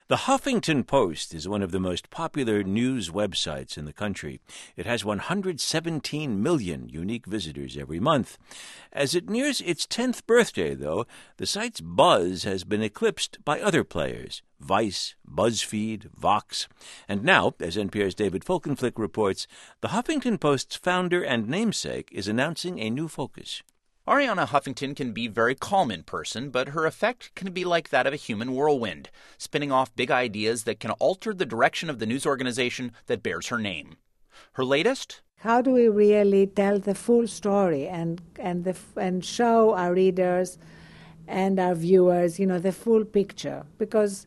The Huffington Post is one of the most popular news websites in the country. It has 117 million unique visitors every month. As it nears its 10th birthday, though, the site's buzz has been eclipsed by other players: Vice, BuzzFeed, Vox. And now, as NPR's David Folkenflik reports, the Huffington Post's founder and namesake is announcing a new focus. Arianna Huffington can be very calm in person, but her effect can be like that of a human whirlwind, spinning off big ideas that can alter the direction of the news organization that bears her name. Her latest? How do we really tell the full story and show our readers and our viewers, the full picture? Because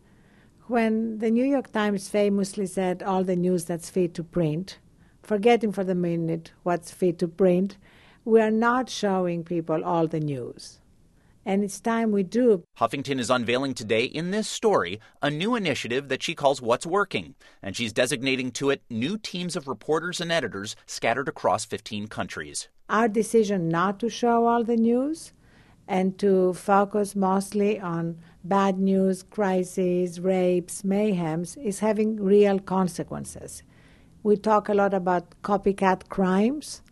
when the New York Times famously said all the news that's fit to print, forgetting for the minute what's fit to print, we are not showing people all the news. And it's time we do. Huffington is unveiling today in this story a new initiative that she calls What's Working, and she's designating to it new teams of reporters and editors scattered across 15 countries. Our decision not to show all the news and to focus mostly on bad news, crises, rapes, mayhems is having real consequences. We talk a lot about copycat crimes.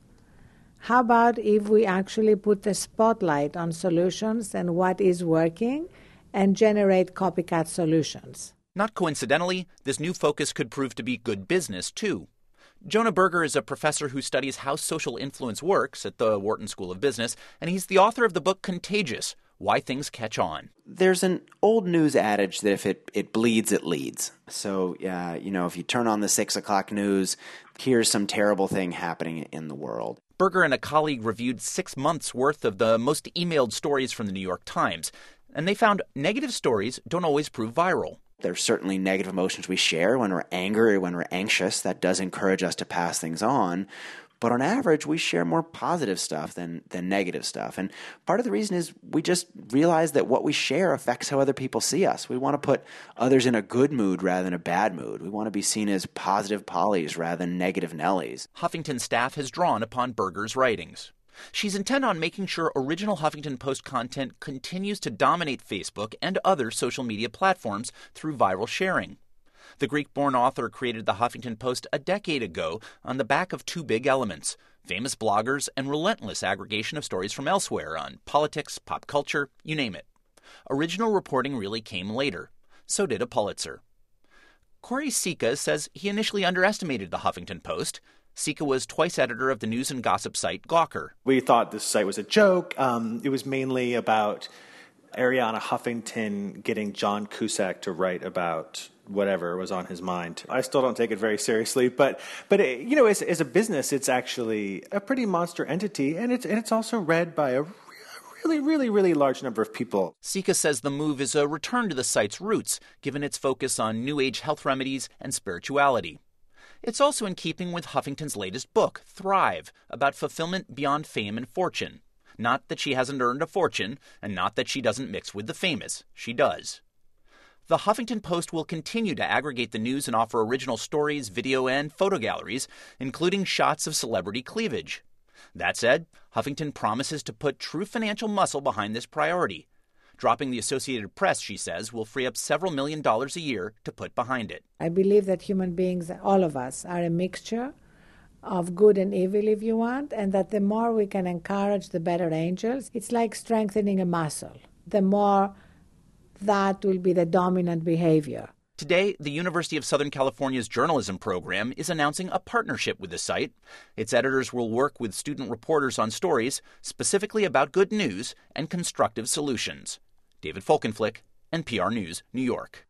How about if we actually put the spotlight on solutions and what is working and generate copycat solutions? Not coincidentally, this new focus could prove to be good business, too. Jonah Berger is a professor who studies how social influence works at the Wharton School of Business, and he's the author of the book Contagious: Why Things Catch On. There's an old news adage that if it bleeds, it leads. So, if you turn on the 6 o'clock news, here's some terrible thing happening in the world. Berger and a colleague reviewed 6 months' worth of the most emailed stories from the New York Times, and they found negative stories don't always prove viral. There's certainly negative emotions we share when we're angry or when we're anxious. That does encourage us to pass things on. But on average, we share more positive stuff than negative stuff. And part of the reason is we just realize that what we share affects how other people see us. We want to put others in a good mood rather than a bad mood. We want to be seen as positive Pollies rather than negative Nellies. Huffington staff has drawn upon Berger's writings. She's intent on making sure original Huffington Post content continues to dominate Facebook and other social media platforms through viral sharing. The Greek-born author created the Huffington Post a decade ago on the back of two big elements: famous bloggers and relentless aggregation of stories from elsewhere on politics, pop culture, you name it. Original reporting really came later. So did a Pulitzer. Corey Sika says he initially underestimated the Huffington Post. Sika was twice editor of the news and gossip site Gawker. We thought this site was a joke. It was mainly about Arianna Huffington getting John Cusack to write about whatever was on his mind. I still don't take it very seriously, but as a business, it's actually a pretty monster entity, and it's also read by a really large number of people. Sika says the move is a return to the site's roots, given its focus on New Age health remedies and spirituality. It's also in keeping with Huffington's latest book, Thrive, about fulfillment beyond fame and fortune. Not that she hasn't earned a fortune, and not that she doesn't mix with the famous. She does. The Huffington Post will continue to aggregate the news and offer original stories, video, and photo galleries, including shots of celebrity cleavage. That said, Huffington promises to put true financial muscle behind this priority. Dropping the Associated Press, she says, will free up several $1 million a year to put behind it. I believe that human beings, all of us, are a mixture of good and evil, if you want, and that the more we can encourage the better angels, it's like strengthening a muscle. The more that will be the dominant behavior. Today, the University of Southern California's journalism program is announcing a partnership with the site. Its editors will work with student reporters on stories specifically about good news and constructive solutions. David Folkenflik, NPR News, New York.